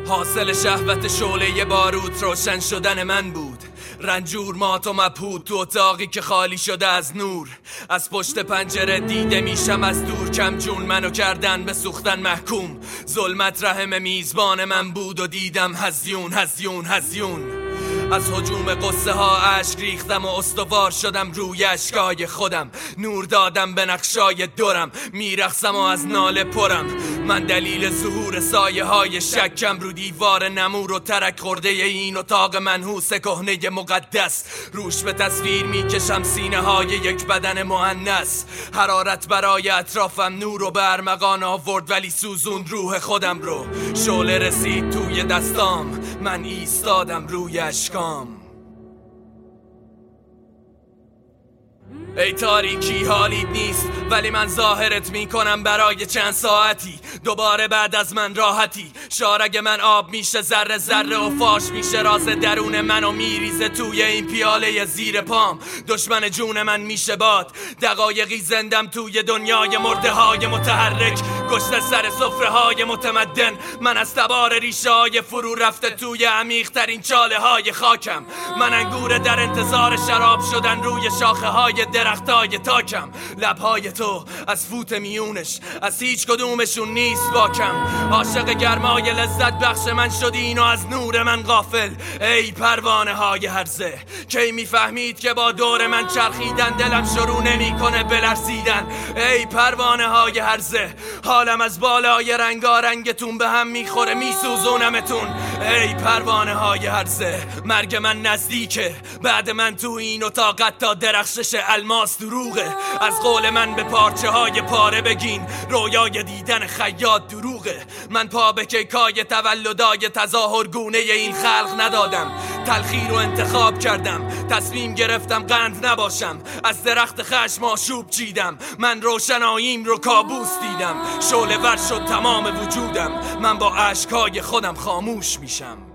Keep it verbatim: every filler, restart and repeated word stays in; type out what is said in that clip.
حاصل شهوت شعله باروت روشن شدن من بود. رنجور مات و مبهوت تو اتاقی که خالی شده از نور. از پشت پنجره دیده میشم از دور، کم جون منو کردن به سوختن محکوم. ظلمت رحم میزبان من بود و دیدم هزیون هزیون هزیون. از هجوم قصه ها اشک ریختم و استوار شدم روی اشکای خودم. نور دادم به نقشای دورم، میرخصم و از ناله پرم. من دلیل ظهور سایه های شکم رو دیوار نمور و ترک خورده این اتاق منحوس کهنه مقدس. روش به تصویر میکشم سینه های یک بدن مؤنث. حرارت برای اطرافم نور و به ارمغان آورد ولی سوزون روح خودم رو. شعله رسید توی دستام، من ایستادم روی اشکام. ای تاریکی حالیت نیست ولی من ظاهرت میکنم برای چند ساعتی. دوباره بعد از من راحتی. شارگ من آب میشه ذره ذره و فاش میشه راز درون منو میریزه توی این پیاله زیر پام. دشمن جون من میشه باد. دقایقی زندم توی دنیای مرده های متحرک. گشت سر سفره های متمدن. من از تبار ریشه های فرو رفته توی عمیق ترین چاله های خاکم. من انگور در انتظار شراب شدن روی شاخه های درختای تاکم. لبهای تو از فوت میونش از هیچ کدومشون نیست باکم. عاشق گرمای لذت بخش من شدین و از نور من غافل. ای پروانه های هرزه، کی میفهمید که با دور من چرخیدن دلم شروع نمی کنه بلرزیدن. ای پروانه های هرزه، حالم از بالای رنگارنگتون به هم میخوره میسوزونمتون. ای پروانه های هرزه، مرگ من نزدیکه. بعد من تو این اتاق تا درخشش الماس دروغه. از قول من به پارچه های پاره بگین، رویای دیدن خیاط دروغه. من پا به کیکای تولدای تظاهرگونه این خلق ندادم. تلخی رو انتخاب کردم، تصمیم گرفتم قند نباشم. از درخت خشم آشوب چیدم. من روشناییم رو کابوس دیدم. شعله ور شد تمام وجودم. من با اشکای خودم خاموش میشم.